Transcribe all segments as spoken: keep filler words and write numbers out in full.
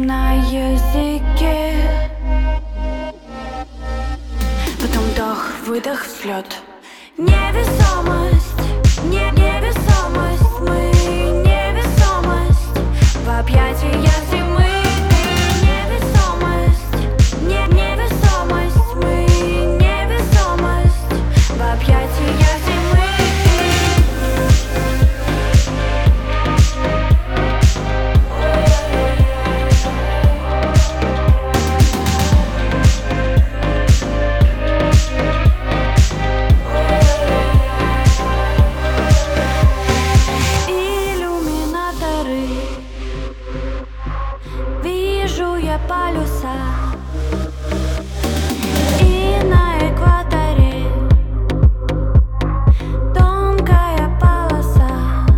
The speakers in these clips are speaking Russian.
на языке. Потом вдох, выдох, взлет. Невесомость, не невесомость, мы невесомость в объятиях зимы. Невесомость, не невесомость, мы невесомость в объятиях зимы. Полюса и на экваторе тонкая полоса.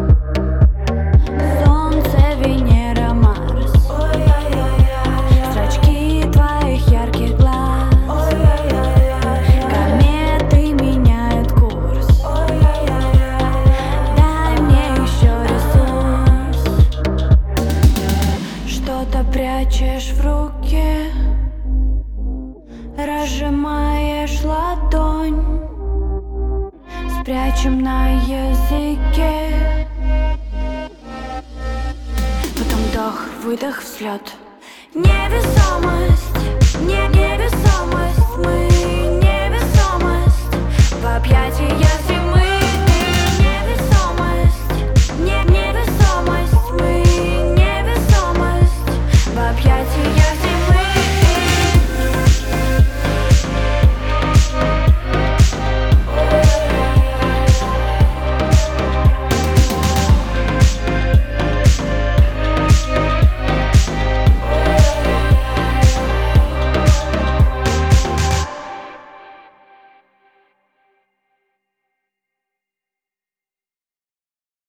Солнце, Венера, Марс, зрачки твоих ярких глаз. Кометы меняют курс. Дай мне еще ресурс. Что-то прячешь в руке, разжимаешь ладонь. Спрячем на языке. Потом вдох, выдох, взлет. Невесомость, не невесомость, мы